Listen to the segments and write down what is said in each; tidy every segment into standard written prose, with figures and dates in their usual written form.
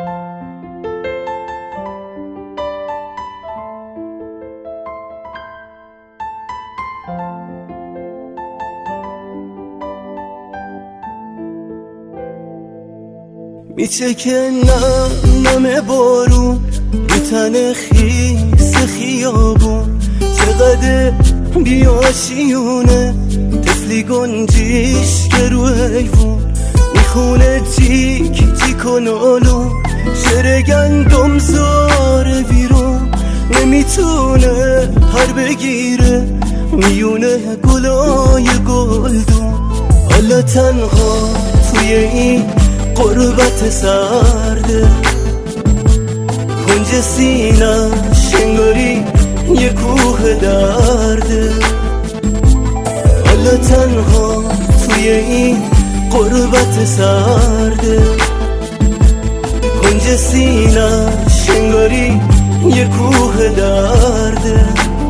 میچکه نم بارون رو تن خیس خیابون، چقدر بیاشیونه طفلی گنجیش که رو حیوون، میخونه تیک تیک و نالون، شر گندم زاره بیرون، نمیتونه پر بگیره میونه گلای گلدون. حالا تنها توی این غربت سرده، کنج سینه‌ش انگاری یه کوه درده. حالا تنها توی این غربت سرده، کنج سینه‌ش انگاری یه کوه درده.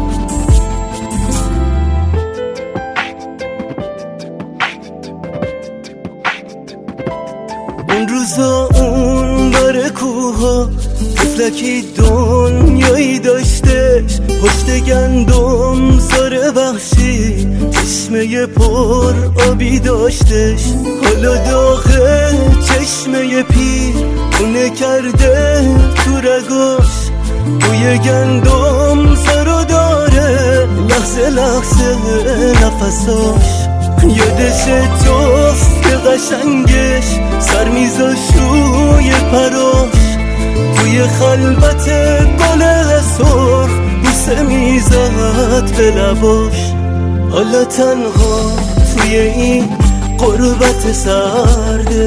اون روزا اون بر کوها طفلکی دنیایی داشتش، پشت گندم زاره بخشی چشمه پر آبی داشتش. حالا داغه چشمه پیر خونه کرده تو رگاش، بوی گندم سرو داره لحظه لحظه نفساش. یادش جفت قشنگش سر میذاش روی پراش، توی خلوت گل سرخ بوسه میزد به لباش. حالا تنها توی این غربت سرده،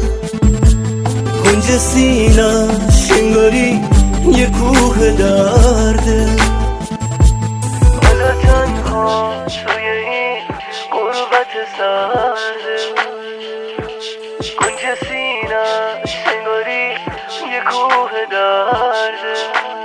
کنج سینه‌ش انگاری یه کوه درده. حالا تنها توی این غربت سرده، کنج سینه‌ش انگاری یه کوه درده.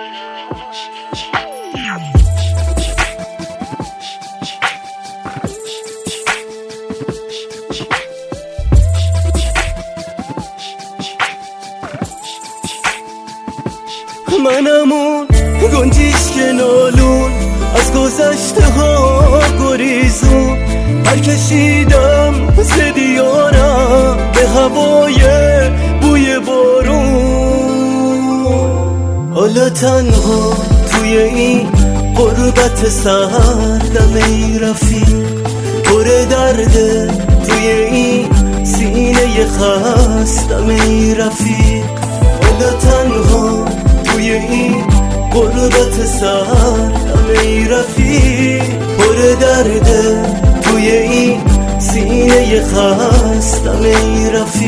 منمون گنجیش که نالون از گذشته ها گریزون، برکشیدم ز دیارم به هوای بوی بارون. حالا تنها توی این غربت سردم ای رفیق، پر درده توی این سینه خستم ای رفیق. حالا تنها توی این غربت سردم ای رفیق، پر درده توی این سینه خستم ای رفیق.